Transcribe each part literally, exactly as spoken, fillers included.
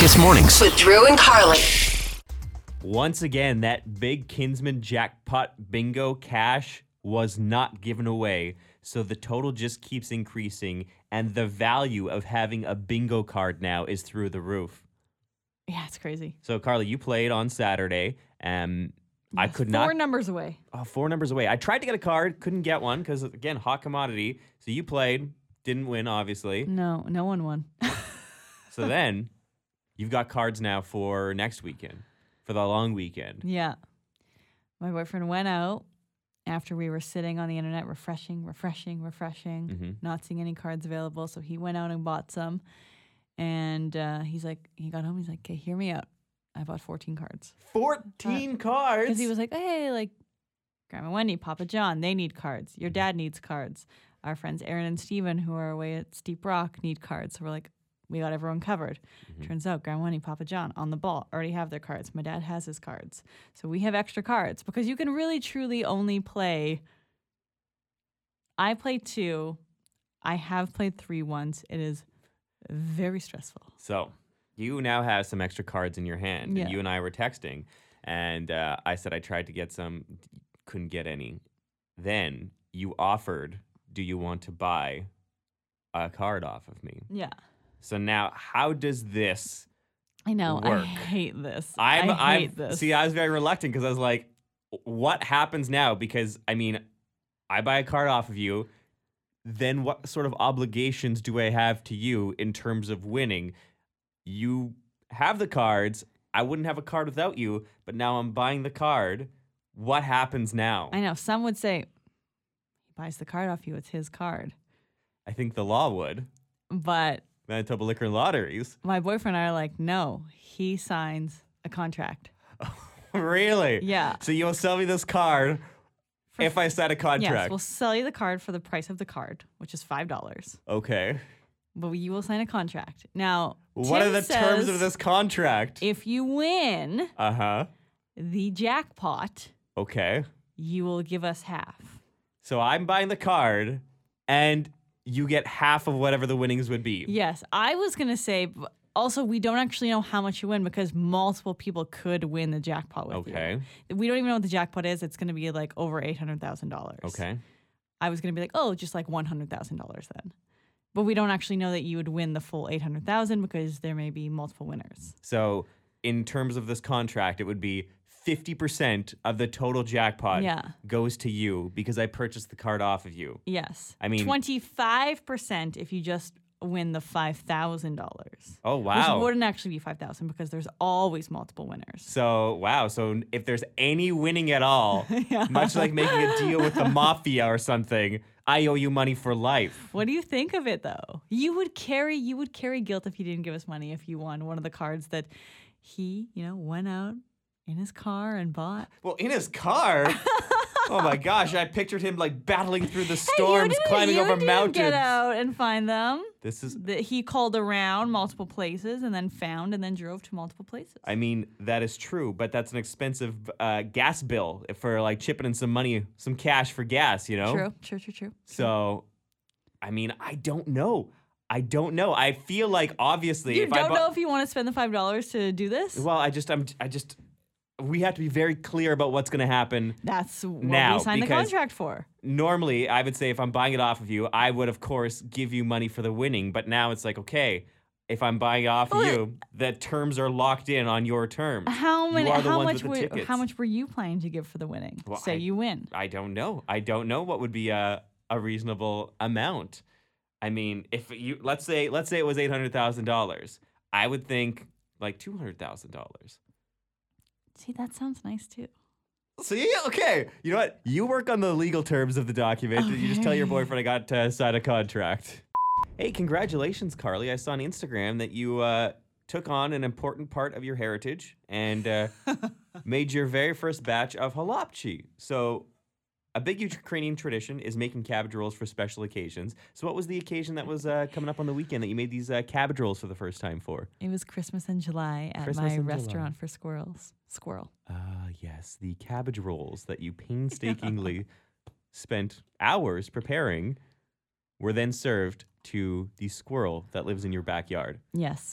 Kiss Mornings with Drew and Carly. Once again, that big Kinsman jackpot bingo cash was not given away, so the total just keeps increasing, and the value of having a bingo card now is through the roof. Yeah, it's crazy. So, Carly, you played on Saturday, and I Yes, could four not... Four numbers away. Oh, four numbers away. I tried to get a card, couldn't get one, because, again, hot commodity. So you played, didn't win, obviously. No, no one won. So then, you've got cards now for next weekend, for the long weekend. Yeah. My boyfriend went out after we were sitting on the internet refreshing, refreshing, refreshing, Mm-hmm. not seeing any cards available. So he went out and bought some. And uh, he's like, he got home. He's like, okay, hear me out. I bought fourteen cards. fourteen cards? Because he was like, hey, like, Grandma Wendy, Papa John, they need cards. Your dad needs cards. Our friends Aaron and Steven, who are away at Steep Rock, need cards. So we're like, we got everyone covered. Mm-hmm. Turns out Grandma Wendy, Papa John on the ball already have their cards. My dad has his cards. So we have extra cards because you can really, truly only play. I play two. I have played three once. It is very stressful. So you now have some extra cards in your hand. Yeah. And you and I were texting, and uh, I said I tried to get some, couldn't get any. Then you offered, do you want to buy a card off of me? Yeah. So now, how does this I know. I work? hate this. I'm, I hate I'm, this. See, I was very reluctant because I was like, what happens now? Because, I mean, I buy a card off of you. Then what sort of obligations do I have to you in terms of winning? You have the cards. I wouldn't have a card without you, but now I'm buying the card. What happens now? I know. Some would say he buys the card off you. It's his card. I think the law would. But Manitoba Liquor and Lotteries. my boyfriend and I are like, no, he signs a contract. Really? Yeah. So you'll sell me this card if I sign a contract? Yes, we'll sell you the card for the price of the card, which is five dollars. Okay. But you will sign a contract. Now, What Tim are the says terms of this contract? if you win Uh-huh. the jackpot, Okay. you will give us half. So I'm buying the card, and you get half of whatever the winnings would be. Yes, I was going to say, b- also, we don't actually know how much you win because multiple people could win the jackpot with Okay. you. We don't even know what the jackpot is. It's going to be like over eight hundred thousand dollars. Okay. I was going to be like, oh, just like one hundred thousand dollars then. But we don't actually know that you would win the full eight hundred thousand dollars because there may be multiple winners. So in terms of this contract, it would be fifty percent of the total jackpot Yeah. goes to you because I purchased the card off of you. Yes. I mean- twenty-five percent if you just win the five thousand dollars. Oh, wow. Which wouldn't actually be five thousand dollars because there's always multiple winners. So, wow. So if there's any winning at all, much like making a deal with the mafia or something, I owe you money for life. What do you think of it though? You would carry you would carry guilt if he didn't give us money if you won one of the cards that he, you know, went out in his car and bought. Well, in his car? Oh my gosh, I pictured him like battling through the Hey, you storms, didn't- climbing you over didn't mountains. Get out and find them. This is, That he called around multiple places and then found and then drove to multiple places. I mean, that is true, but that's an expensive uh, gas bill for like chipping in some money, some cash for gas, you know? True, true, true, true. So, I mean, I don't know. I don't know. I feel like obviously You if I don't bu- know if you want to spend the five dollars to do this? Well, I just, I'm, I just, we have to be very clear about what's going to happen. That's what Now, we signed the because- contract for. Normally, I would say if I'm buying it off of you, I would, of course, give you money for the winning. But now it's like, okay, if I'm buying it off of Well, you, the terms are locked in on your terms. How You many? are the How ones much? with the Were, tickets. how much were you planning to give for the winning? Well, Say I- you win. I don't know. I don't know what would be a, a reasonable amount. I mean, if you let's say let's say it was eight hundred thousand dollars, I would think like two hundred thousand dollars. See, that sounds nice too. So yeah, okay. You know what? You work on the legal terms of the document. You just tell your boyfriend I got to sign a contract. Hey, congratulations, Carly. I saw on Instagram that you uh, took on an important part of your heritage and uh, made your very first batch of halapchi. So a big Ukrainian tradition is making cabbage rolls for special occasions. So what was the occasion that was uh, coming up on the weekend that you made these uh, cabbage rolls for the first time for? It was Christmas in July at Christmas my in restaurant for squirrels. Squirrel. Ah, yes, the cabbage rolls that you painstakingly spent hours preparing were then served to the squirrel that lives in your backyard. Yes.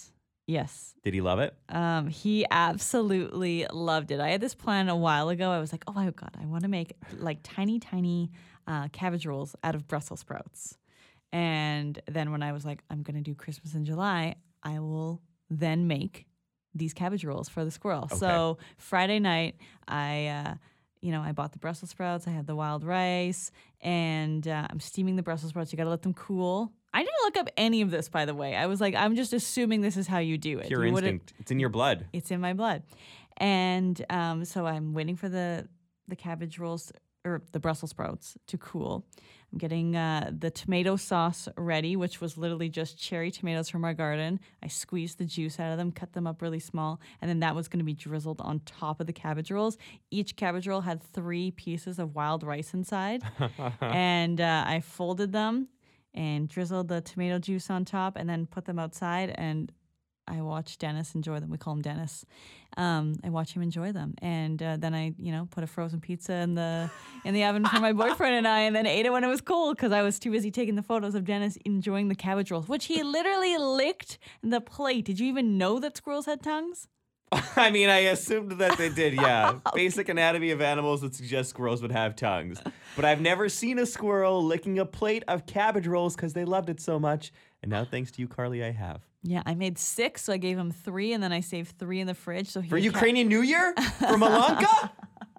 Yes. Did he love it? Um, he absolutely loved it. I had this plan a while ago. I was like, oh my God, I want to make like tiny, tiny uh, cabbage rolls out of Brussels sprouts. And then when I was like, I'm going to do Christmas in July, I will then make these cabbage rolls for the squirrel. Okay. So Friday night, I, uh, you know, I bought the Brussels sprouts. I had the wild rice, and uh, I'm steaming the Brussels sprouts. You got to let them cool. I didn't look up any of this, by the way. I was like, I'm just assuming this is how you do it. Pure You wouldn't- instinct. It's in your blood. It's in my blood. And um, so I'm waiting for the the cabbage rolls or the Brussels sprouts to cool. I'm getting uh, the tomato sauce ready, which was literally just cherry tomatoes from our garden. I squeezed the juice out of them, cut them up really small, and then that was going to be drizzled on top of the cabbage rolls. Each cabbage roll had three pieces of wild rice inside, and uh, I folded them and drizzled the tomato juice on top, and then put them outside, and I watched Dennis enjoy them. We call him Dennis. Um, I watch him enjoy them, and uh, then I, you know, put a frozen pizza in the in the oven for my boyfriend and I, and then ate it when it was cold because I was too busy taking the photos of Dennis enjoying the cabbage rolls, which he literally licked the plate. Did you even know that squirrels had tongues? I mean, I assumed that they did, yeah. Basic anatomy of animals would suggest squirrels would have tongues. But I've never seen a squirrel licking a plate of cabbage rolls because they loved it so much. And now, thanks to you, Carly, I have. Yeah, I made six, so I gave him three, and then I saved three in the fridge. So he For had ca- Ukrainian New Year? For Malanka?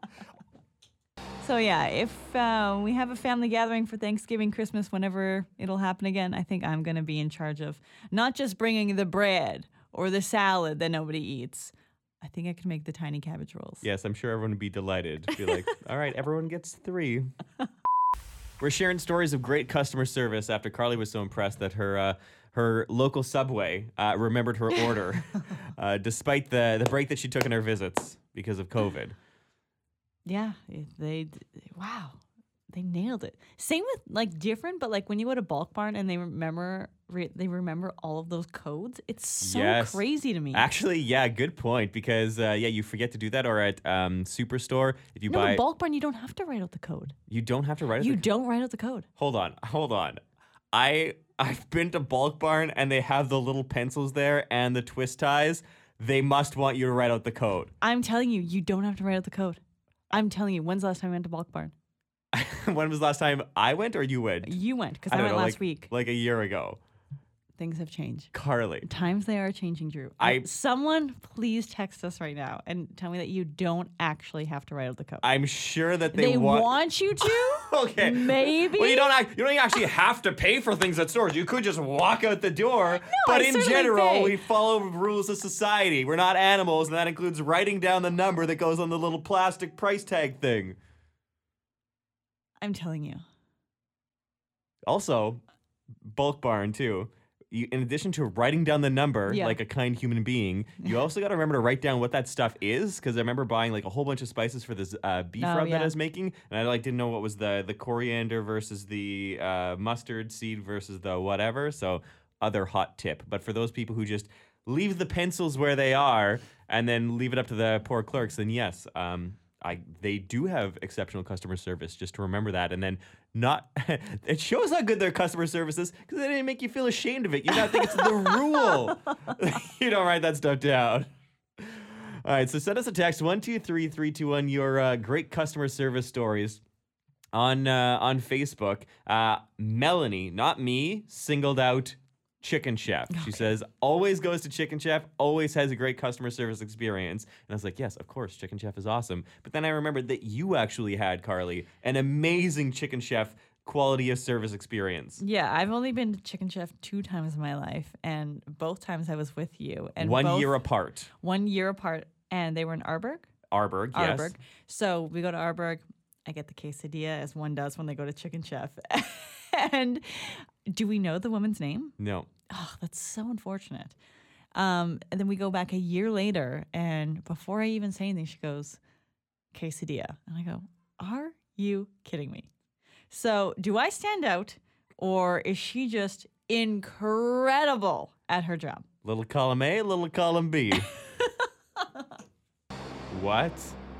So yeah, if uh, we have a family gathering for Thanksgiving, Christmas, whenever it'll happen again, I think I'm going to be in charge of not just bringing the bread or the salad that nobody eats. I think I can make the tiny cabbage rolls. Yes, I'm sure everyone would be delighted. Be like, all right, everyone gets three. We're sharing stories of great customer service after Carly was so impressed that her uh, her local Subway uh, remembered her order, uh, despite the, the break that she took in her visits because of COVID. Yeah, it- they, wow, they nailed it. Same with like different, but like when you go to Bulk Barn and they remember re- they remember all of those codes, it's so Yes. crazy to me. Actually, yeah, good point. Because uh, yeah, you forget to do that. Or at um, Superstore, if you no, buy, at Bulk Barn you don't have to write out the code. you don't have to write it. You don't write out the code. Hold on, hold on. I I've been to Bulk Barn and they have the little pencils there and the twist ties. They must want you to write out the code. I'm telling you, you don't have to write out the code. I'm telling you, when's the last time I went to Bulk Barn? When was the last time I went or you went? You went, because I, don't went know, last like, week. like a year ago. Things have changed. Carly, Times they are changing, Drew. I- Someone please text us right now and tell me that you don't actually have to write out the code. I'm sure that they, they want. want you to? Okay. Maybe. Well, you don't act, you don't actually have to pay for things at stores. You could just walk out the door. but I in certainly general, pay. we follow rules of society. We're not animals, and that includes writing down the number that goes on the little plastic price tag thing. I'm telling you. Also, Bulk Barn too. You, in addition to writing down the number Yeah. like a kind human being, you also got to remember to write down what that stuff is. Because I remember buying like a whole bunch of spices for this uh, beef Oh, rub that yeah. I was making, and I like didn't know what was the the coriander versus the uh, mustard seed versus the whatever. So other hot tip. But for those people who just leave the pencils where they are and then leave it up to the poor clerks, then yes, um, I they do have exceptional customer service. Just to remember that, and then not it shows how good their customer service is because they didn't make you feel ashamed of it. You not think it's the rule. You don't write that stuff down. All right, so send us a text one two three three two one your uh, great customer service stories on uh, on Facebook. Uh, Melanie, not me, singled out Chicken Chef. She says, always goes to Chicken Chef, always has a great customer service experience. And I was like, yes, of course, Chicken Chef is awesome. But then I remembered that you actually had, Carly, an amazing Chicken Chef quality of service experience. Yeah, I've only been to Chicken Chef two times in my life, and both times I was with you. And One both- year apart. One year apart, and they were in Arberg. Arberg, yes. Arberg. So we go to Arberg. I get the quesadilla, as one does when they go to Chicken Chef. And do we know the woman's name? No. Oh, that's so unfortunate. Um, and then we go back a year later, and before I even say anything, she goes, quesadilla. And I go, are you kidding me? So do I stand out, or is she just incredible at her job? Little column A, little column B. What?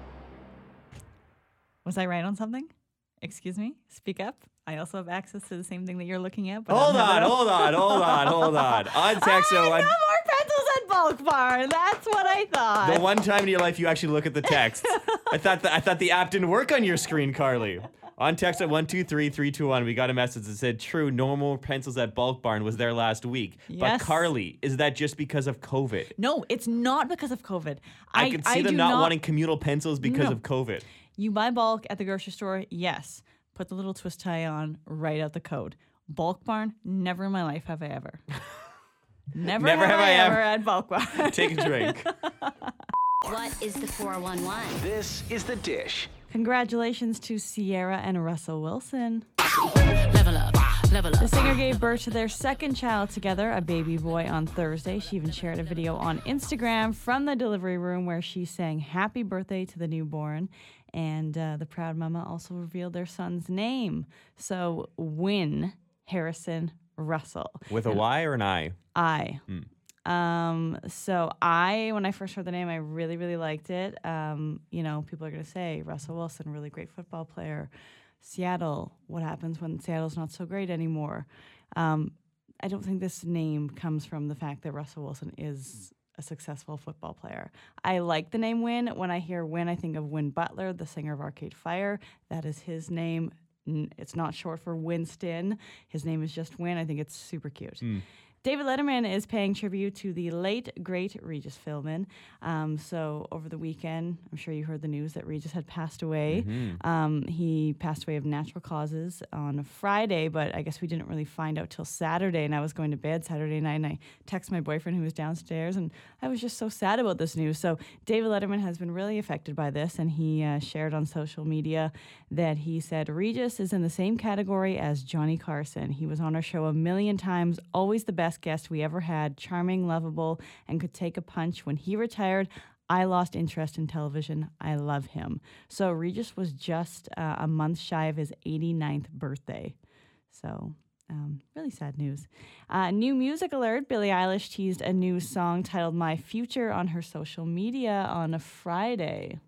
Was I right on something? Excuse me? Speak up. I also have access to the same thing that you're looking at. But Hold I'm on, not- hold on, hold on, hold on. On text, I so know on- more pencils at bulk barn. That's what I thought. The one time in your life you actually look at the text. I thought the, I thought the app didn't work on your screen, Carly. On text at one two three three two one, we got a message that said, true, normal pencils at Bulk Barn was there last week. Yes. But Carly, is that just because of COVID? No, it's not because of COVID. I, I could see I them do not, wanting communal pencils because No. of COVID. You buy bulk at the grocery store, yes. Put the little twist tie on, write out the code. Bulk Barn, never in my life have I ever. Never, Never have, have I, I ever ever. at Bulk Barn. Take a drink. What is the four one one? This is The Dish. Congratulations to Sierra and Russell Wilson. Level up, level The up. singer gave birth to their second child together, a baby boy, on Thursday. She even shared a video on Instagram from the delivery room where she sang happy birthday to the newborn. And uh, the proud mama also revealed their son's name. So, Wynn Harrison Russell. With a Y or an I? I. Um, so I, when I first heard the name, I really, really liked it. Um, you know, people are going to say Russell Wilson, really great football player. Seattle, what happens when Seattle's not so great anymore? Um, I don't think this name comes from the fact that Russell Wilson is a successful football player. I like the name Wynn. When I hear Wynn, I think of Wynn Butler, the singer of Arcade Fire. That is his name. N- It's not short for Winston. His name is just Wynn. I think it's super cute. David Letterman is paying tribute to the late, great Regis Philbin. Um, so over the weekend, I'm sure you heard the news that Regis had passed away. Um, he passed away of natural causes on Friday, but I guess we didn't really find out till Saturday, and I was going to bed Saturday night, and I texted my boyfriend who was downstairs, and I was just so sad about this news. So David Letterman has been really affected by this, and he uh, shared on social media that he said, Regis is in the same category as Johnny Carson. He was on our show a million times, always the best guest we ever had, charming, lovable, and could take a punch. When he retired, I lost interest in television. I love him. So Regis was just uh, a month shy of his eighty-ninth birthday. So um, really sad news. Uh, new music alert. Billie Eilish teased a new song titled My Future on her social media on a Friday.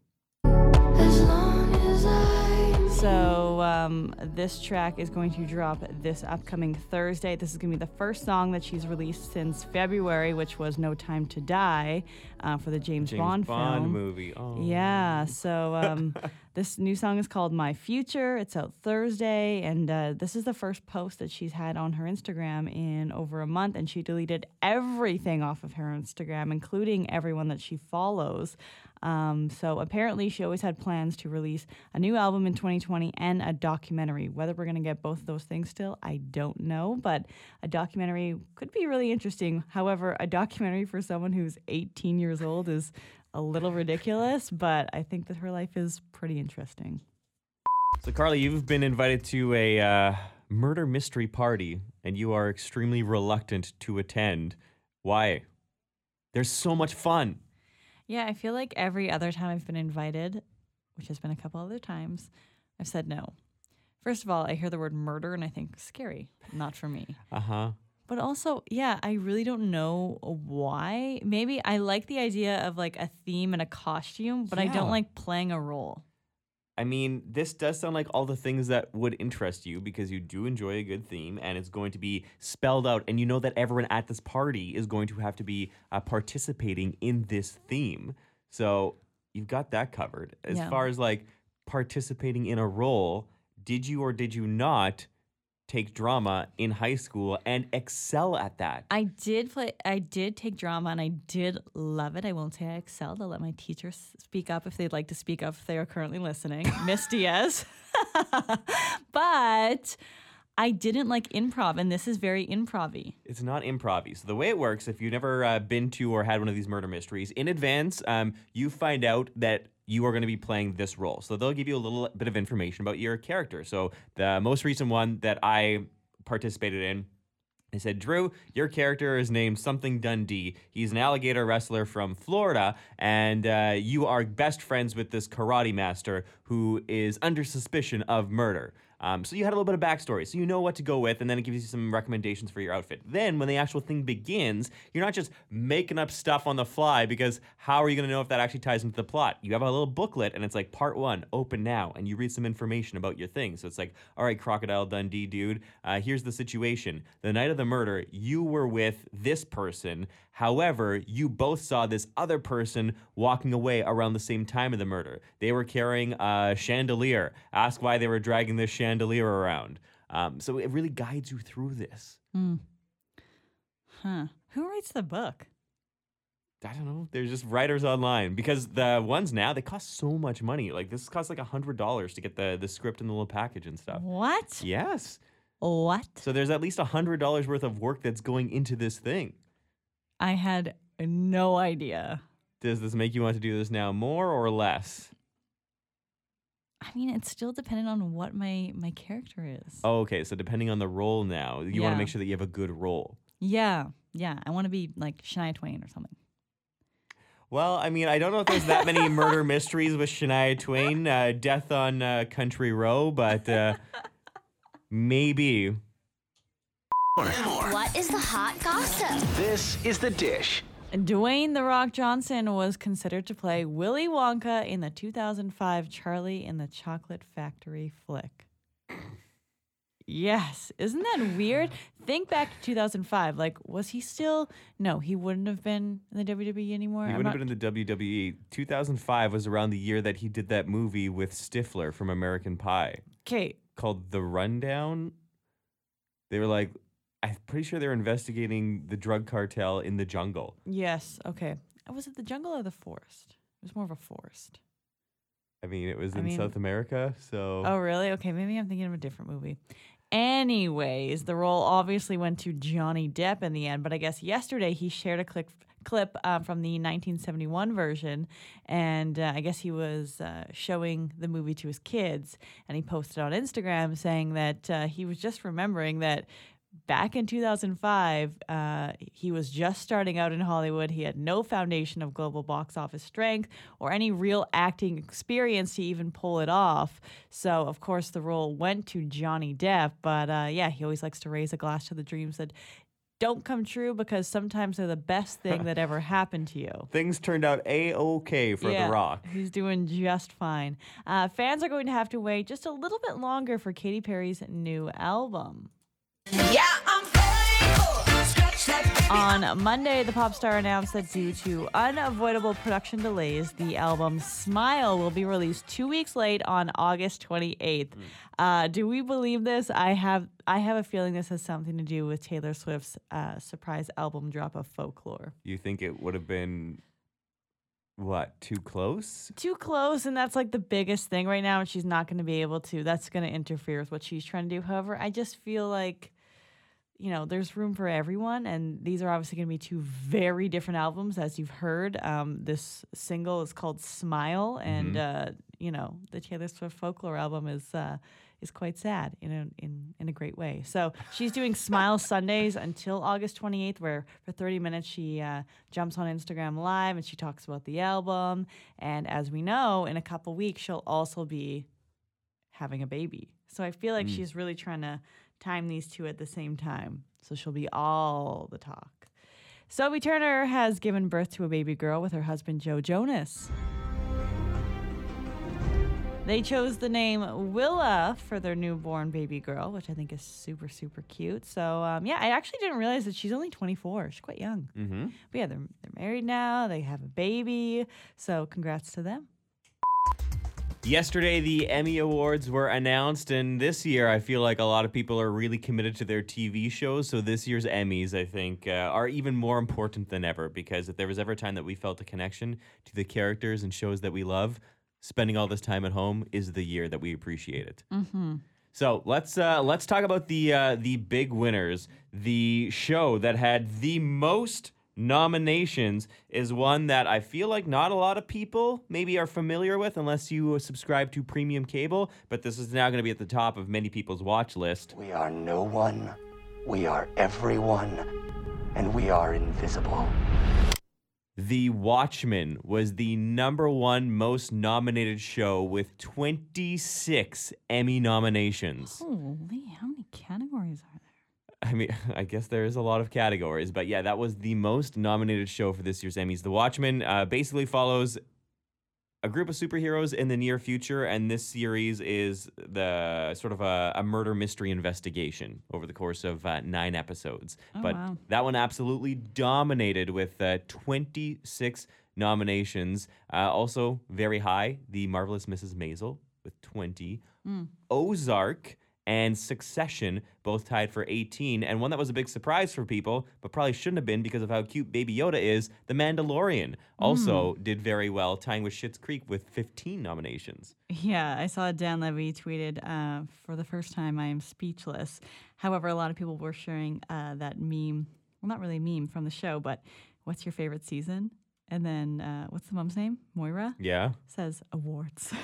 As long as I So um, this track is going to drop this upcoming Thursday. This is going to be the first song that she's released since February, which was No Time to Die uh, for the James, James Bond, Bond film. movie. Oh. Yeah, so um, this new song is called My Future. It's out Thursday, and uh, this is the first post that she's had on her Instagram in over a month, and she deleted everything off of her Instagram, including everyone that she follows. Um, so apparently she always had plans to release a new album in twenty twenty and a documentary. Whether we're going to get both of those things still, I don't know, but a documentary could be really interesting. However, a documentary for someone who's eighteen years old is a little ridiculous, but I think that her life is pretty interesting. So, Carly, you've been invited to a uh, murder mystery party, and you are extremely reluctant to attend. Why? There's so much fun. Yeah, I feel like every other time I've been invited, which has been a couple other times, I've said no. First of all, I hear the word murder and I think scary, not for me. Uh-huh. But also, yeah, I really don't know why. Maybe I like the idea of like a theme and a costume, but I Yeah. don't like playing a role. I mean, this does sound like all the things that would interest you because you do enjoy a good theme and it's going to be spelled out. And you know that everyone at this party is going to have to be uh, participating in this theme. So you've got that covered. As Yeah. far as like participating in a role, did you or did you not take drama in high school and excel at that? I did play, I did take drama and I did love it. I won't say I excelled. I'll let my teachers speak up if they'd like to speak up if they are currently listening. Miss Diaz. But I didn't like improv, and this is very improv-y. It's not improv-y. So the way it works, if you've never uh, been to or had one of these murder mysteries, in advance, um, you find out that you are going to be playing this role. So they'll give you a little bit of information about your character. So the most recent one that I participated in, they said, Drew, your character is named something Dundee. He's an alligator wrestler from Florida, and uh, you are best friends with this karate master who is under suspicion of murder. Um, so you had a little bit of backstory, so you know what to go with, and then it gives you some recommendations for your outfit. Then when the actual thing begins, you're not just making up stuff on the fly, because how are you going to know if that actually ties into the plot? You have a little booklet, and it's like part one, open now, and you read some information about your thing. So it's like, all right, Crocodile Dundee, dude, uh, here's the situation. The night of the murder, you were with this person. However, you both saw this other person walking away around the same time of the murder. They were carrying a chandelier. Ask why they were dragging this chandelier around. Um, so it really guides you through this. Hmm. Huh. Who writes the book? I don't know. There's just writers online, because the ones now, they cost so much money. Like this costs like one hundred dollars to get the, the script and the little package and stuff. What? Yes. What? So there's at least one hundred dollars worth of work that's going into this thing. I had no idea. Does this make you want to do this now more or less? I mean, it's still dependent on what my my character is. Oh, okay. So depending on the role now, you want Yeah. to make sure that you have a good role. Yeah, yeah. I want to be like Shania Twain or something. Well, I mean, I don't know if there's that many murder mysteries with Shania Twain, uh, Death on uh, Country Row, but uh, maybe. What is the hot gossip? This is The Dish. Dwayne The Rock Johnson was considered to play Willy Wonka in the two thousand five Charlie and the Chocolate Factory flick. Yes. Isn't that weird? Think back to two thousand five. Like, was he still? No, he wouldn't have been in the W W E anymore. He I'm wouldn't not- have been in the W W E. two thousand five was around the year that he did that movie with Stifler from American Pie Okay. called The Rundown. They were like, I'm pretty sure they're investigating the drug cartel in the jungle. Yes. Okay. Was it the jungle or the forest? It was more of a forest. I mean, it was I in mean- South America, so. Oh, really? Okay, maybe I'm thinking of a different movie. Anyways, the role obviously went to Johnny Depp in the end, but I guess yesterday he shared a clip clip uh, from the nineteen seventy-one version, and uh, I guess he was uh, showing the movie to his kids, and he posted on Instagram saying that uh, he was just remembering that back in two thousand five, uh, he was just starting out in Hollywood. He had no foundation of global box office strength or any real acting experience to even pull it off. So, of course, the role went to Johnny Depp. But uh, yeah, he always likes to raise a glass to the dreams that don't come true, because sometimes they're the best thing that ever happened to you. Things turned out A-okay for Yeah, The Rock. He's doing just fine. Uh, fans are going to have to wait just a little bit longer for Katy Perry's new album. On Monday, the pop star announced that due to unavoidable production delays, the album Smile will be released two weeks late on August twenty-eighth. Uh, do we believe this? I have I have a feeling this has something to do with Taylor Swift's uh, surprise album drop of Folklore. You think it would have been, what, too close? Too close, and that's like the biggest thing right now, and she's not going to be able to. That's going to interfere with what she's trying to do. However, I just feel like, you know, there's room for everyone, and these are obviously going to be two very different albums, as you've heard. Um, this single is called Smile, and uh, you know, the Taylor Swift Folklore album is uh, is quite sad in a in in a great way. So she's doing Smile Sundays until August twenty-eighth, where for thirty minutes she uh, jumps on Instagram Live and she talks about the album. And as we know, in a couple weeks she'll also be having a baby. So I feel like she's really trying to time these two at the same time. So she'll be all the talk. Sophie Turner has given birth to a baby girl with her husband Joe Jonas. They chose the name Willa for their newborn baby girl, which I think is super, super cute. So, um, yeah, I actually didn't realize that she's only twenty-four. She's quite young. Mm-hmm. But yeah, they're, they're married now. They have a baby. So congrats to them. Yesterday, the Emmy Awards were announced, and this year, I feel like a lot of people are really committed to their T V shows. So this year's Emmys, I think, uh, are even more important than ever, because if there was ever a time that we felt a connection to the characters and shows that we love, spending all this time at home is the year that we appreciate it. Mm-hmm. So let's uh, let's talk about the uh, the big winners. The show that had the most nominations is one that I feel like not a lot of people maybe are familiar with unless you subscribe to premium cable, but this is now going to be at the top of many people's watch list. We are no one, we are everyone, and we are invisible. The Watchmen was the number one most nominated show with twenty-six Emmy nominations. Holy, how many categories are there? I mean, I guess there is a lot of categories, but yeah, that was the most nominated show for this year's Emmys. The Watchmen uh, basically follows a group of superheroes in the near future, and this series is the sort of a, a murder mystery investigation over the course of uh, nine episodes. Oh, but wow. that one absolutely dominated with uh, twenty-six nominations. Uh, also very high, The Marvelous Missus Maisel with twenty. Mm. Ozark and Succession both tied for eighteen, and one that was a big surprise for people, but probably shouldn't have been because of how cute Baby Yoda is, The Mandalorian, also did very well, tying with Schitt's Creek with fifteen nominations. Yeah, I saw Dan Levy tweeted, uh, for the first time, I am speechless. However, a lot of people were sharing uh, that meme, well, not really a meme from the show, but what's your favorite season? And then, uh, what's the mom's name? Moira? Yeah? Says awards.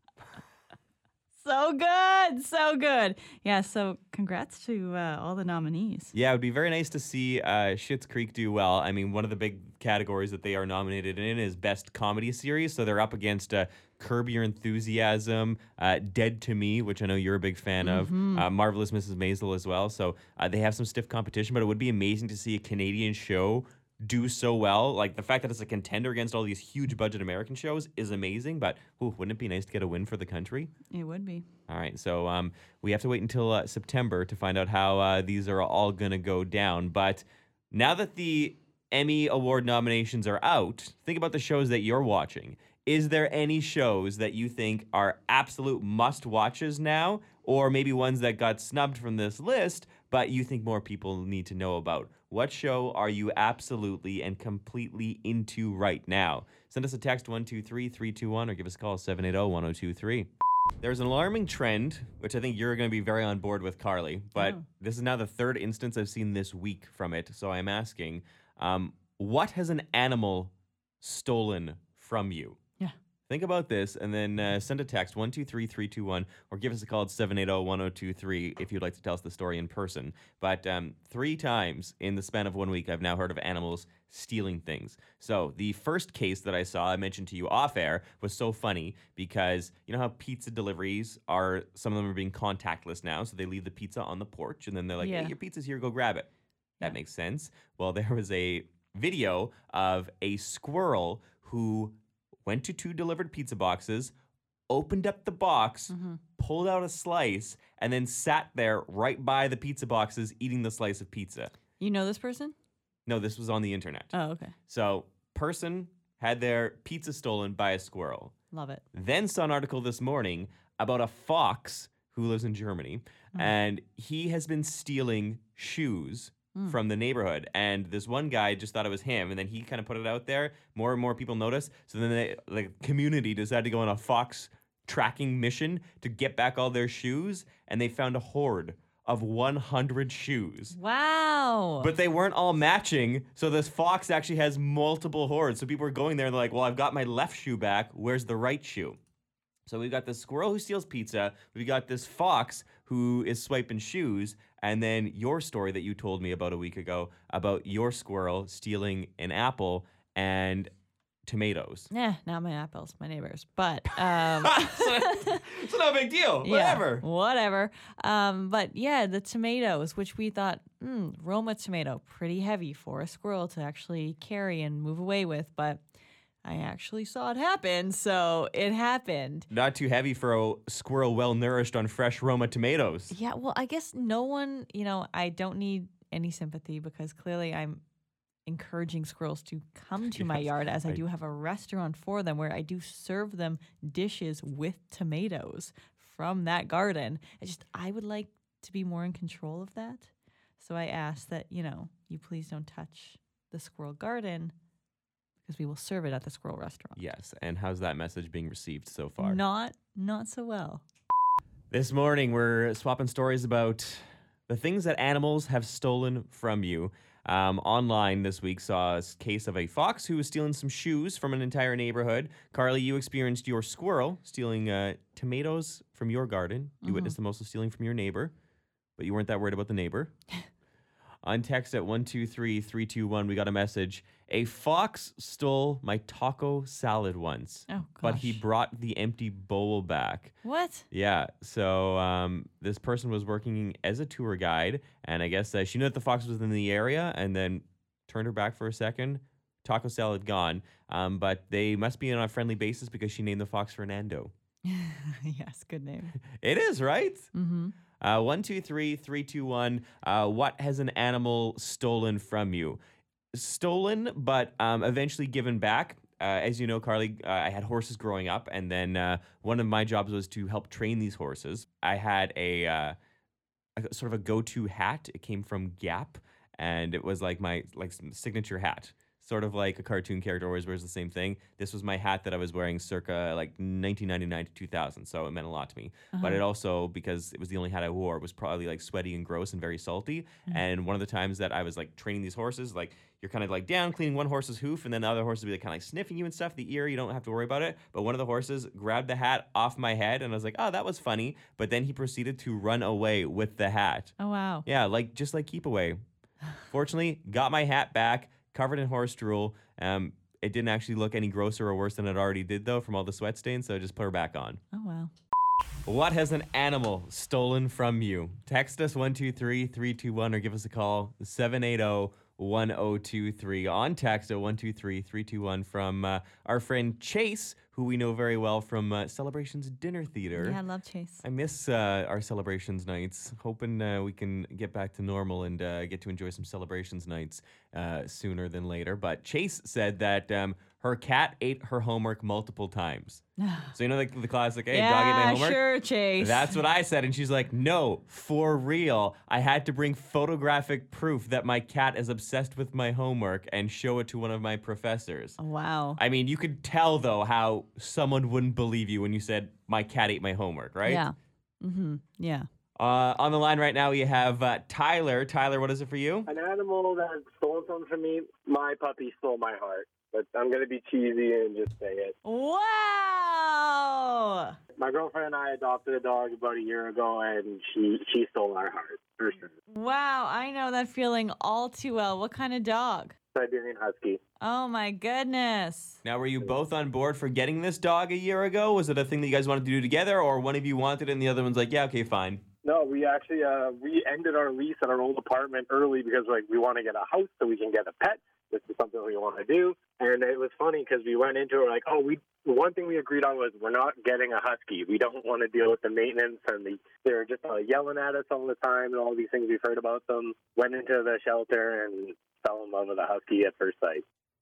So good, so good. Yeah, so congrats to uh, all the nominees. Yeah, it would be very nice to see uh, Schitt's Creek do well. I mean, one of the big categories that they are nominated in is Best Comedy Series, so they're up against uh, Curb Your Enthusiasm, uh, Dead to Me, which I know you're a big fan of, uh, Marvelous Missus Maisel as well, so uh, they have some stiff competition, but it would be amazing to see a Canadian show do so well. Like, the fact that it's a contender against all these huge budget American shows is amazing, but ooh, wouldn't it be nice to get a win for the country? It would be. All right, so um, we have to wait until uh, September to find out how uh, these are all going to go down. But now that the Emmy Award nominations are out, think about the shows that you're watching. Is there any shows that you think are absolute must-watches now, or maybe ones that got snubbed from this list, but you think more people need to know about? What show are you absolutely and completely into right now? Send us a text one two three three two one or give us a call seven eight zero one zero two three. There's an alarming trend, which I think you're going to be very on board with, Carly, but Oh. this is now the third instance I've seen this week from it, so I'm asking, um, what has an animal stolen from you? Yeah. Think about this and then uh, send a text one two three three two one or give us a call at seven eight zero one zero two three if you'd like to tell us the story in person. But um, three times in the span of one week, I've now heard of animals stealing things. So the first case that I saw, I mentioned to you off air, was so funny because you know how pizza deliveries are, some of them are being contactless now. So they leave the pizza on the porch and then they're like, Yeah. hey, your pizza's here, go grab it. That Yeah. makes sense. Well, there was a video of a squirrel who went to two delivered pizza boxes, opened up the box, pulled out a slice, and then sat there right by the pizza boxes eating the slice of pizza. You know this person? No, this was on the internet. Oh, okay. So, person had their pizza stolen by a squirrel. Love it. Then saw an article this morning about a fox who lives in Germany, and he has been stealing shoes from the neighborhood. And this one guy just thought it was him, and then he kind of put it out there. More and more people noticed. So then they, the community decided to go on a fox tracking mission to get back all their shoes, and they found a hoard of one hundred shoes. Wow. But they weren't all matching, so this fox actually has multiple hoards. So people were going there and they're like, well, I've got my left shoe back. Where's the right shoe? So we've got this squirrel who steals pizza. We got this fox who is swiping shoes. And then your story that you told me about a week ago about your squirrel stealing an apple and tomatoes. Yeah, not my apples, my neighbors. But um so, so no big deal. yeah, Whatever. whatever. Um, but yeah, the tomatoes, which we thought, mm, Roma tomato, pretty heavy for a squirrel to actually carry and move away with. But I actually saw it happen, so it happened. Not too heavy for a squirrel well nourished on fresh Roma tomatoes. Yeah, well, I guess no one, you know, I don't need any sympathy because clearly I'm encouraging squirrels to come to my Yes, yard as I I- do have a restaurant for them where I do serve them dishes with tomatoes from that garden. I just, I would like to be more in control of that. So I ask that, you know, you please don't touch the squirrel garden because we will serve it at the squirrel restaurant. Yes, and how's that message being received so far? Not, not so well. This morning, we're swapping stories about the things that animals have stolen from you. Um, online this week saw a s- case of a fox who was stealing some shoes from an entire neighborhood. Carly, you experienced your squirrel stealing uh, tomatoes from your garden. You witnessed them also stealing from your neighbor, but you weren't that worried about the neighbor. On text at one two three three two one, we got a message. A fox stole my taco salad once, Oh, but he gosh. brought the empty bowl back. What? Yeah, so um, this person was working as a tour guide, and I guess uh, she knew that the fox was in the area, and then turned her back for a second. Taco salad gone, um, but they must be on a friendly basis because she named the fox Fernando. Yes, good name. It is, right? Mm-hmm. Uh, one, two, three, three, two, one. Uh, what has an animal stolen from you? Stolen, but um, eventually given back. Uh, as you know, Carly, uh, I had horses growing up, and then uh, one of my jobs was to help train these horses. I had a, uh, a sort of a go-to hat. It came from Gap, and it was like my like signature hat. Sort of like a cartoon character always wears the same thing. This was my hat that I was wearing circa like nineteen ninety-nine to two thousand, so it meant a lot to me. Uh-huh. But it also, because it was the only hat I wore, it was probably like sweaty and gross and very salty. Mm-hmm. And one of the times that I was like training these horses, like you're kind of like down cleaning one horse's hoof, and then the other horse would be like kind of like sniffing you and stuff. The ear, you don't have to worry about it. But one of the horses grabbed the hat off my head, and I was like, oh, that was funny. But then he proceeded to run away with the hat. Oh, wow. Yeah, like just like keep away. Fortunately, got my hat back, covered in horse drool. Um, it didn't actually look any grosser or worse than it already did, though, from all the sweat stains, so I just put her back on. Oh, wow. What has an animal stolen from you? Text us one two three three two one or give us a call, seven eight zero one zero two three. On text at one two three three two one from uh, our friend Chase, who we know very well from uh, Celebrations Dinner Theater. Yeah, I love Chase. I miss uh, our celebrations nights. Hoping uh, we can get back to normal and uh, get to enjoy some celebrations nights uh, sooner than later. But Chase said that um, her cat ate her homework multiple times. So you know like the classic, hey, dog ate my Yeah, homework? sure, Chase. That's what I said. And she's like, no, for real. I had to bring photographic proof that my cat is obsessed with my homework and show it to one of my professors. Oh, wow. I mean, you could tell, though, how someone wouldn't believe you when you said, my cat ate my homework, right? Yeah. Mm-hmm. Yeah. Uh, on the line right now, we have uh, Tyler. Tyler, what is it for you? An animal that stole something from me, my puppy stole my heart. But I'm going to be cheesy and just say it. Wow. My girlfriend and I adopted a dog about a year ago, and she, she stole our heart, for sure. Wow, I know that feeling all too well. What kind of dog? Siberian Husky. Oh, my goodness. Now, were you both on board for getting this dog a year ago? Was it a thing that you guys wanted to do together, or one of you wanted it and the other one's like, yeah, okay, fine? No, we actually uh, we ended our lease at our old apartment early because like we want to get a house so we can get a pet. This is something we want to do. And it was funny because we went into it like, oh, we one thing we agreed on was we're not getting a husky. We don't want to deal with the maintenance and the they're just uh, yelling at us all the time and all these things we've heard about them. Went into the shelter and fell in love with a husky at first sight.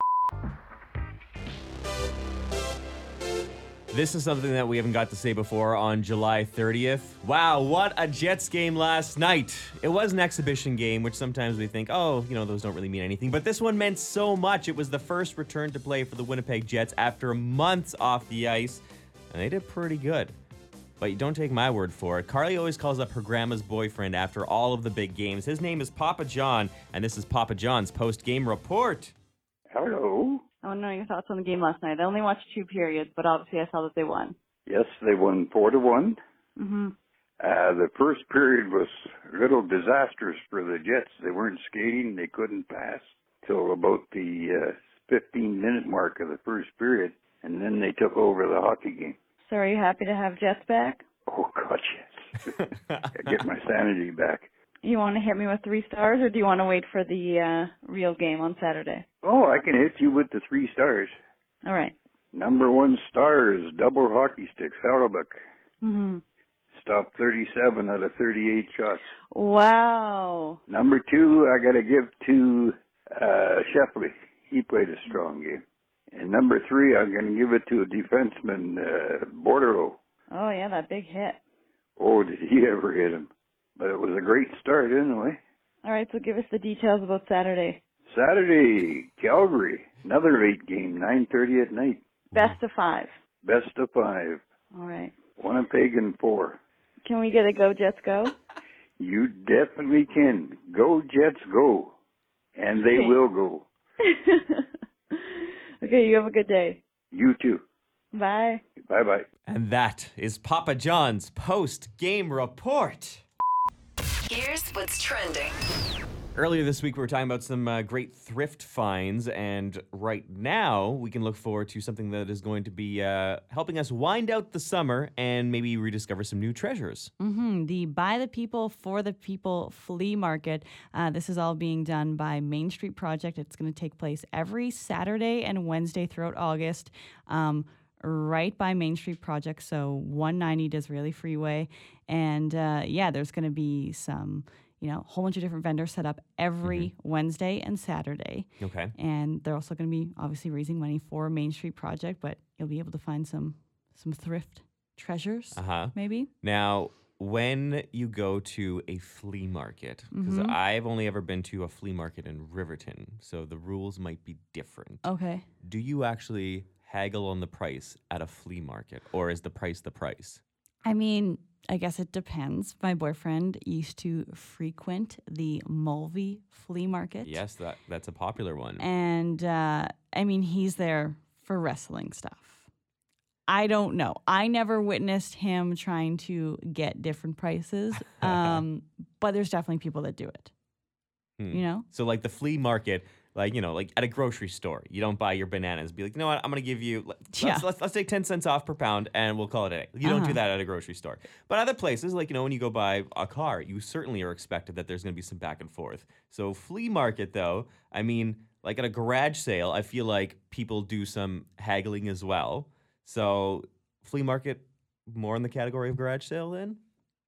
This is something that we haven't got to say before on July thirtieth. Wow, what a Jets game last night. It was an exhibition game, which sometimes we think, oh, you know, those don't really mean anything. But this one meant so much. It was the first return to play for the Winnipeg Jets after months off the ice, and they did pretty good. But you don't take my word for it. Carly always calls up her grandma's boyfriend after all of the big games. His name is Papa John, and this is Papa John's post-game report. Hello. I want to know your thoughts on the game last night. I only watched two periods, but obviously I saw that they won. Yes, they won four to one. Mm-hmm. Uh, the first period was a little disastrous for the Jets. They weren't skating. They couldn't pass till about the uh, fifteen-minute mark of the first period, and then they took over the hockey game. So are you happy to have Jets back? Oh, God, yes. I get my sanity back. You want to hit me with three stars, or do you want to wait for the uh, real game on Saturday? Oh, I can hit you with the three stars. All right. Number one star is double hockey sticks, Hellebuyck. Mm-hmm. Stopped thirty-seven out of thirty-eight shots. Wow. Number two, I got to give to uh, Sheffley. He played a strong game. And number three, I'm going to give it to a defenseman, uh, Bordereau. Oh, yeah, that big hit. Oh, did he ever hit him? But it was a great start anyway. All right, so give us the details about Saturday. Saturday, Calgary, another late game, nine thirty at night. Best of five. Best of five. All right. Winnipeg and four. Can we get a Go Jets Go? You definitely can. Go Jets, go. And they Okay. will go. Okay, you have a good day. You too. Bye. Bye-bye. And that is Papa John's post-game report. Here's what's trending. Earlier this week, we were talking about some uh, great thrift finds, and right now, we can look forward to something that is going to be uh, helping us wind out the summer and maybe rediscover some new treasures. Mm-hmm. The By the People, For the People flea market. Uh, this is all being done by Main Street Project. It's going to take place every Saturday and Wednesday throughout August, um, right by Main Street Project, so one ninety Disraeli Freeway. And uh, yeah, there's going to be some... you know, a whole bunch of different vendors set up every mm-hmm. Wednesday and Saturday. Okay. And they're also going to be obviously raising money for Main Street Project, but you'll be able to find some some thrift treasures, uh-huh. maybe. Now, when you go to a flea market, because Mhm. I've only ever been to a flea market in Riverton, so the rules might be different. Okay. Do you actually haggle on the price at a flea market, or is the price the price? I mean, I guess it depends. My boyfriend used to frequent the Mulvey flea market. Yes, that that's a popular one. And uh, I mean, he's there for wrestling stuff. I don't know. I never witnessed him trying to get different prices, um, but there's definitely people that do it. Hmm. You know? So like the flea market, like, you know, like at a grocery store, you don't buy your bananas. Be like, you know what, I'm going to give you, let's, Yeah. let's, let's take ten cents off per pound and we'll call it a day. You don't Uh-huh. do that at a grocery store. But other places, like, you know, when you go buy a car, you certainly are expected that there's going to be some back and forth. So flea market, though, I mean, like at a garage sale, I feel like people do some haggling as well. So flea market, more in the category of garage sale then?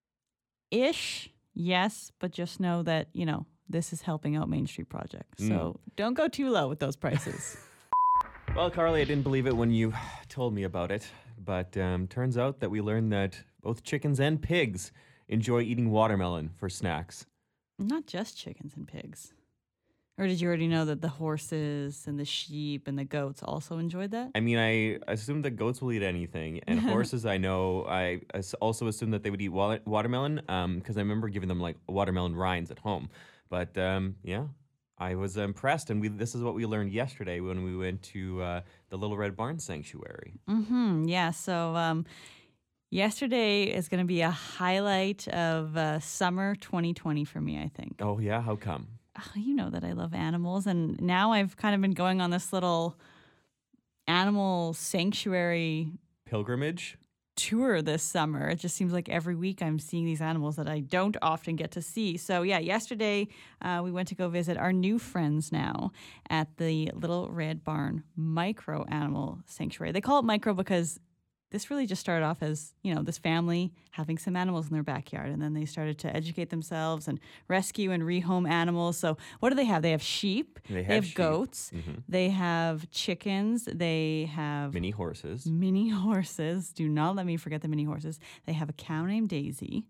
Ish, yes, but just know that, you know, this is helping out Main Street Project. So don't go too low with those prices. Well, Carly, I didn't believe it when you told me about it, but um, turns out that we learned that both chickens and pigs enjoy eating watermelon for snacks. Not just chickens and pigs. Or did you already know that the horses and the sheep and the goats also enjoyed that? I mean, I assumed that goats will eat anything, and horses, I know, I as- also assumed that they would eat wa- watermelon, because I remember giving them, like, watermelon rinds at home. But, um, yeah, I was impressed, and we this is what we learned yesterday when we went to uh, the Little Red Barn Sanctuary. Mm-hmm. Yeah, so um, yesterday is going to be a highlight of uh, summer twenty twenty for me, I think. Oh, yeah? How come? Oh, you know that I love animals, and now I've kind of been going on this little animal sanctuary Pilgrimage? tour this summer. It just seems like every week I'm seeing these animals that I don't often get to see. So yeah, yesterday uh, we went to go visit our new friends now at the Little Red Barn Micro Animal Sanctuary. They call it micro because this really just started off as, you know, this family having some animals in their backyard, and then they started to educate themselves and rescue and rehome animals. So what do they have? They have sheep. They have sheep. goats. Mhm. They have chickens. They have Mini horses. mini horses. Do not let me forget the mini horses. They have a cow named Daisy,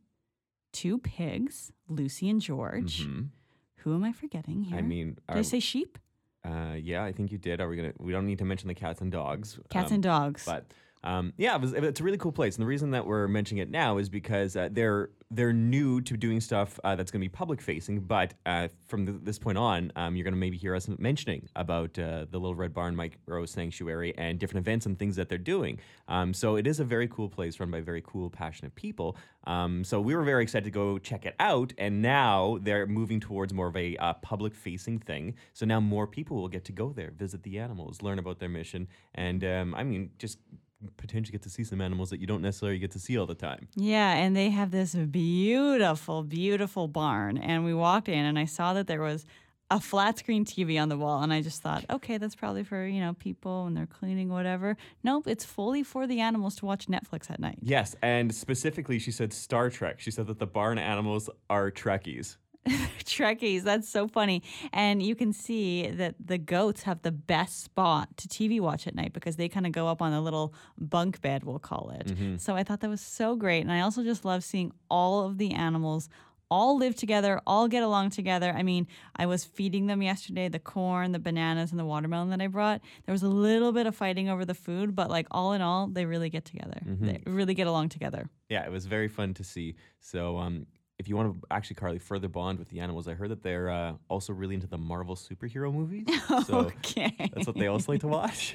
two pigs, Lucy and George. Mhm. Who am I forgetting here? I mean, did I are- say sheep? Uh, yeah, I think you did. Are we gonna? We don't need to mention the cats and dogs. Cats um, and dogs. But um, yeah, it was, it's a really cool place, and the reason that we're mentioning it now is because uh, they're they're new to doing stuff uh, that's going to be public facing. But uh, from the, this point on, um, you're going to maybe hear us mentioning about uh, the Little Red Barn Micro Sanctuary and different events and things that they're doing. Um, so it is a very cool place run by very cool, passionate people. Um, so we were very excited to go check it out, and now they're moving towards more of a uh, public-facing thing. So now more people will get to go there, visit the animals, learn about their mission, and um, I mean, just potentially get to see some animals that you don't necessarily get to see all the time. Yeah, and they have this beautiful, beautiful barn. And we walked in, and I saw that there was a flat screen T V on the wall, and I just thought, okay, that's probably for, you know, people when they're cleaning, whatever. Nope, it's fully for the animals to watch Netflix at night. Yes, and specifically, she said Star Trek. She said that the barn animals are Trekkies. Trekkies, that's so funny. And you can see that the goats have the best spot to T V watch at night because they kind of go up on a little bunk bed, we'll call it. Mm-hmm. So I thought that was so great. And I also just love seeing all of the animals all live together, all get along together. I mean, I was feeding them yesterday, the corn, the bananas, and the watermelon that I brought. There was a little bit of fighting over the food, but like all in all, they really get together. Mm-hmm. They really get along together. Yeah, it was very fun to see. So um, if you want to actually, Carly, further bond with the animals, I heard that they're uh, also really into the Marvel superhero movies. So Okay. that's what they also like to watch.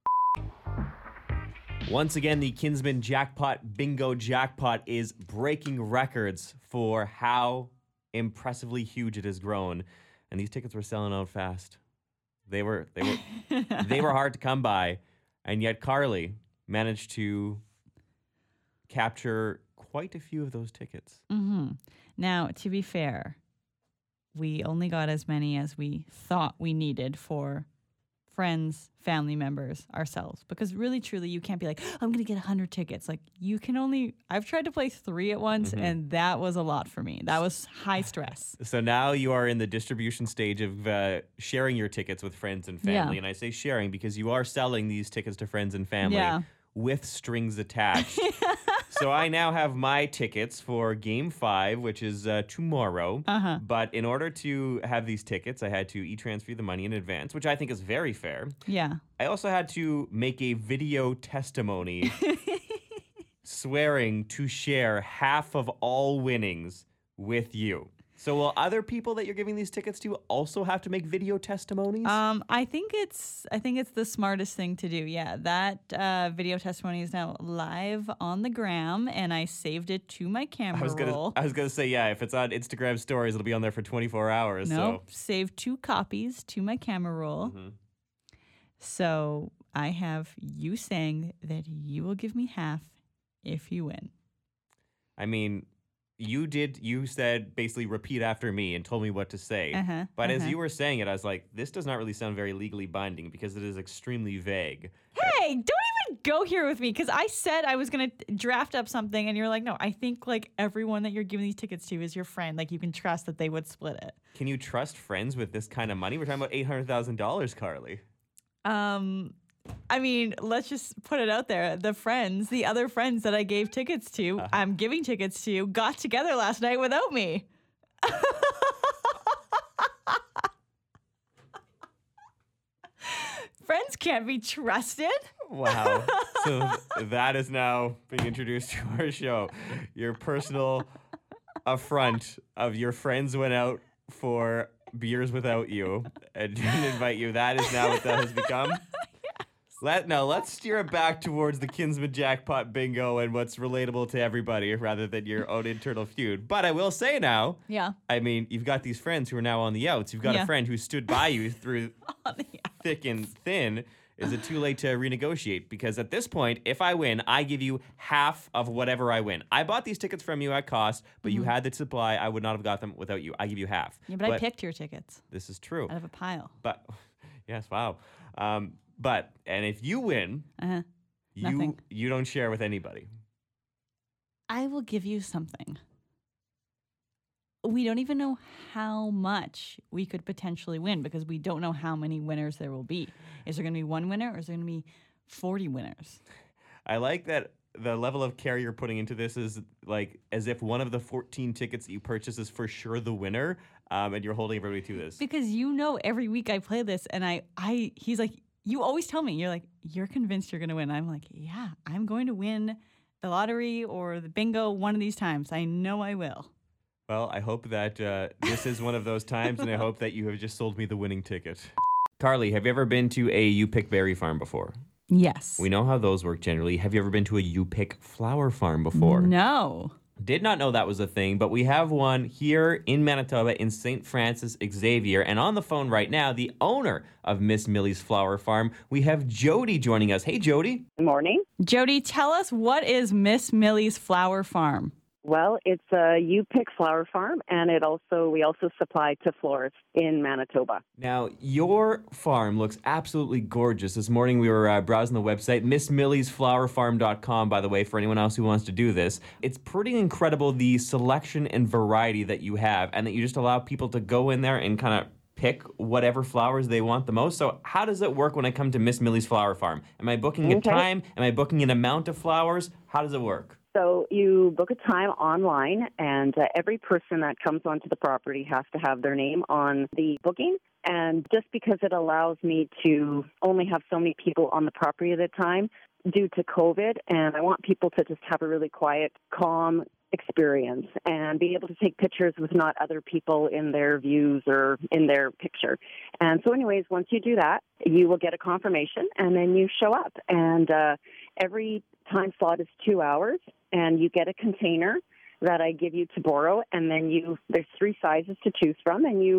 Once again, the Kinsman Jackpot Bingo Jackpot is breaking records for how impressively huge it has grown. and these tickets were selling out fast. They were they were they were hard to come by, and yet Carly managed to capture quite a few of those tickets. Mm-hmm. Now, to be fair, we only got as many as we thought we needed for friends, family members, ourselves. Because really, truly, you can't be like, I'm going to get one hundred tickets. Like, you can only, I've tried to play three at once, Mm-hmm. and that was a lot for me. That was high stress. So now you are in the distribution stage of uh, sharing your tickets with friends and family. Yeah. And I say sharing because you are selling these tickets to friends and family Yeah. with strings attached. So I now have my tickets for Game five, which is uh, tomorrow. Uh-huh. But in order to have these tickets, I had to e-transfer the money in advance, which I think is very fair. Yeah. I also had to make a video testimony swearing to share half of all winnings with you. So will other people that you're giving these tickets to also have to make video testimonies? Um, I think it's I think it's the smartest thing to do. Yeah, that uh, video testimony is now live on the gram, and I saved it to my camera I was gonna, roll. I was gonna say, yeah, if it's on Instagram stories, it'll be on there for twenty-four hours. Nope, saved two copies to my camera roll. So. Mhm. So I have you saying that you will give me half if you win. I mean, you did, you said basically repeat after me and told me what to say. Uh-huh, but as uh-huh. you were saying it, I was like, this does not really sound very legally binding because it is extremely vague. Hey, don't even go here with me, because I said I was going to draft up something, and you're like, no, I think like everyone that you're giving these tickets to is your friend. Like, you can trust that they would split it. Can you trust friends with this kind of money? We're talking about eight hundred thousand dollars, Carly. Um, I mean, let's just put it out there. The friends, the other friends that I gave tickets to, Uh-huh. I'm giving tickets to, got together last night without me. Friends can't be trusted. Wow. So that is now being introduced to our show. Your personal affront of your friends went out for beers without you and didn't invite you. That is now what that has become. Let now let's steer it back towards the Kinsman jackpot bingo and what's relatable to everybody rather than your own internal feud. But I will say now, Yeah. I mean, you've got these friends who are now on the outs. You've got Yeah. a friend who stood by you through On the thick and thin. Is it too late to renegotiate? Because at this point, if I win, I give you half of whatever I win. I bought these tickets from you at cost, but you had the supply. I would not have got them without you. I give you half. Yeah, but, I picked your tickets This is true. out of a pile. But yes, wow. Um, but and if you win, Uh-huh. you Nothing. you don't share with anybody. I will give you something. We don't even know how much we could potentially win, because we don't know how many winners there will be. Is there going to be one winner, or is there going to be forty winners? I like that the level of care you're putting into this is like as if one of the fourteen tickets that you purchase is for sure the winner, um, and you're holding everybody to this. Because you know every week I play this, and I, I he's like, you always tell me, you're like, you're convinced you're going to win. I'm like, yeah, I'm going to win the lottery or the bingo one of these times. I know I will. Well, I hope that uh, this is one of those times, and I hope that you have just sold me the winning ticket. Carly, have you ever been to a You Pick Berry farm before? Yes. We know how those work generally. Have you ever been to a You Pick flower farm before? No. Did not know that was a thing, but we have one here in Manitoba in Saint Francis Xavier. And on the phone right now, the owner of Miss Millie's Flower Farm, we have Jody joining us. Hey, Jody. Morning. Jody, tell us, what is Miss Millie's Flower Farm? Well, it's a U Pick flower farm, and it also we also supply to florists in Manitoba. Now, your farm looks absolutely gorgeous. This morning we were uh, browsing the website, miss millies flower farm dot com, by the way, for anyone else who wants to do this. It's pretty incredible, the selection and variety that you have, and that you just allow people to go in there and kind of pick whatever flowers they want the most. So how does it work when I come to Miss Millie's Flower Farm? Am I booking a Okay. time? Am I booking an amount of flowers? How does it work? So you book a time online, and uh, every person that comes onto the property has to have their name on the booking. And just because it allows me to only have so many people on the property at a time due to COVID, and I want people to just have a really quiet, calm experience and be able to take pictures with not other people in their views or in their picture. And so anyways, once you do that, you will get a confirmation, and then you show up. And uh, every time slot is two hours, and you get a container that I give you to borrow, and then you there's three sizes to choose from, and you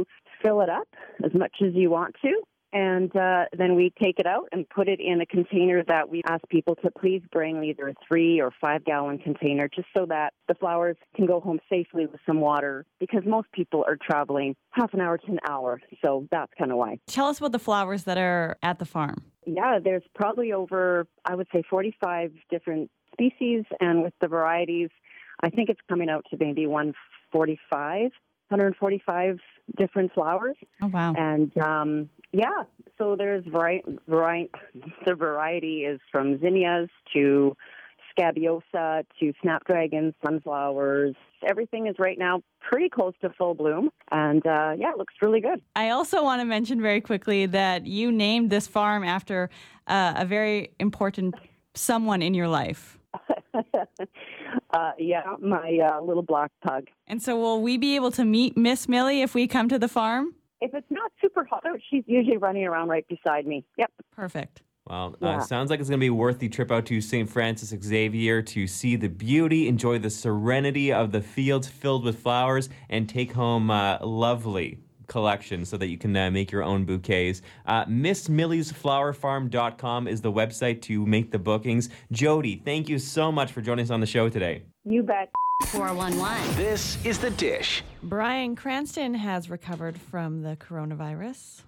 fill it up as much as you want to. And uh, then we take it out and put it in a container that we ask people to please bring, either a three or five gallon container, just so that the flowers can go home safely with some water, because most people are traveling half an hour to an hour. So that's kind of why. Tell us about the flowers that are at the farm. Yeah, there's probably over, I would say, forty-five different species. And with the varieties, I think it's coming out to maybe one forty-five, one forty-five different flowers. Oh, wow. And um, yeah, so there's variety, variety, the variety is from zinnias to scabiosa to snapdragons, sunflowers. Everything is right now pretty close to full bloom. And uh, yeah, it looks really good. I also want to mention very quickly that you named this farm after uh, a very important someone in your life. uh, yeah, my uh, little black pug. And so will we be able to meet Miss Millie if we come to the farm? If it's not super hot out, she's usually running around right beside me. Yep. Perfect. Well, Yeah. uh, sounds like it's going to be worth the trip out to Saint Francis Xavier to see the beauty, enjoy the serenity of the fields filled with flowers, and take home uh, lovely collection so that you can uh, make your own bouquets. Uh, Miss Millie's Flower Farm dot com is the website to make the bookings. Jody, thank you so much for joining us on the show today. You bet. four one one. This is The Dish. Bryan Cranston has recovered from the coronavirus.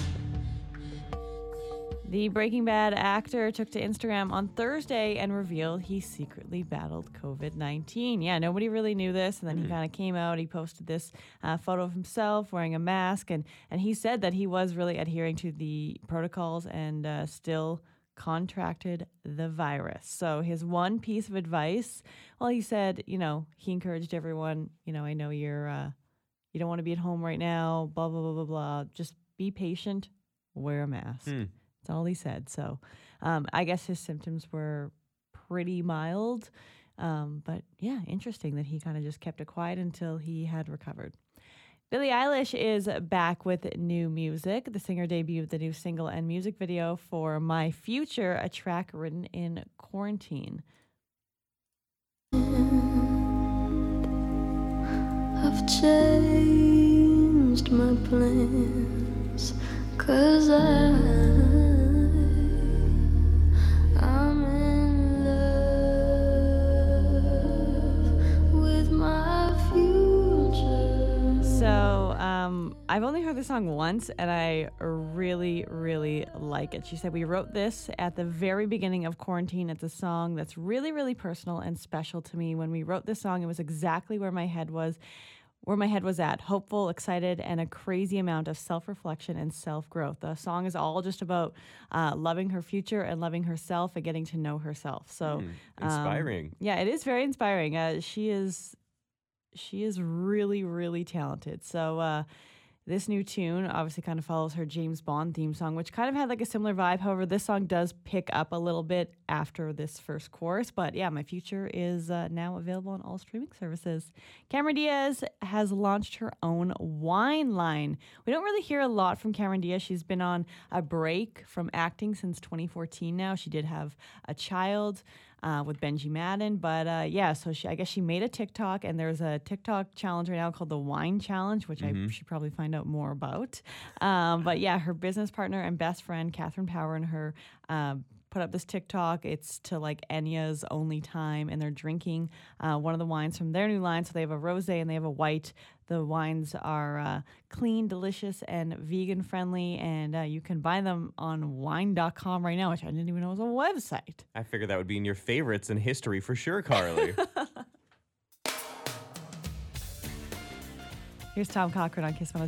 The Breaking Bad actor took to Instagram on Thursday and revealed he secretly battled covid nineteen. Yeah, nobody really knew this, and then he kind of came out. He posted this uh, photo of himself wearing a mask, and, and he said that he was really adhering to the protocols and uh, still contracted the virus. So his one piece of advice, well, he said, you know, he encouraged everyone, you know, I know you're, uh, you don't want to be at home right now, blah, blah, blah, blah, blah. Just be patient, wear a mask. Hmm. That's all he said. So um, I guess his symptoms were pretty mild. Um, but yeah, interesting that he kind of just kept it quiet until he had recovered. Billie Eilish is back with new music. The singer debuted the new single and music video for My Future, a track written in quarantine. I've changed my plans, 'cause I, I'm in love with my future. So um, I've only heard this song once, and I really, really like it. She said, we wrote this at the very beginning of quarantine. It's a song that's really, really personal and special to me. When we wrote this song, it was exactly where my head was. Where my head was at, hopeful, excited, and a crazy amount of self-reflection and self-growth. The song is all just about uh, loving her future and loving herself and getting to know herself. So Mm, inspiring. Um, yeah, it is very inspiring. Uh, she is, she is really, really talented. So uh, this new tune obviously kind of follows her James Bond theme song, which kind of had like a similar vibe. However, this song does pick up a little bit after this first chorus. But yeah, My Future is uh, now available on all streaming services. Cameron Diaz has launched her own wine line. We don't really hear a lot from Cameron Diaz. She's been on a break from acting since twenty fourteen now. She did have a child Uh, with Benji Madden. But uh, yeah, so she, I guess she made a TikTok, and there's a TikTok challenge right now called the Wine Challenge, which Mhm. I should probably find out more about. Um, but yeah, her business partner and best friend, Catherine Power, and her uh, put up this TikTok. It's to like Enya's Only Time, and they're drinking uh, one of the wines from their new line. So they have a rosé and they have a white. The wines are uh, clean, delicious, and vegan friendly, and uh, you can buy them on wine dot com right now, which I didn't even know was a website. I figured that would be in your favorites in history for sure, Carly. Here's Tom Cochran on Kiss one oh two.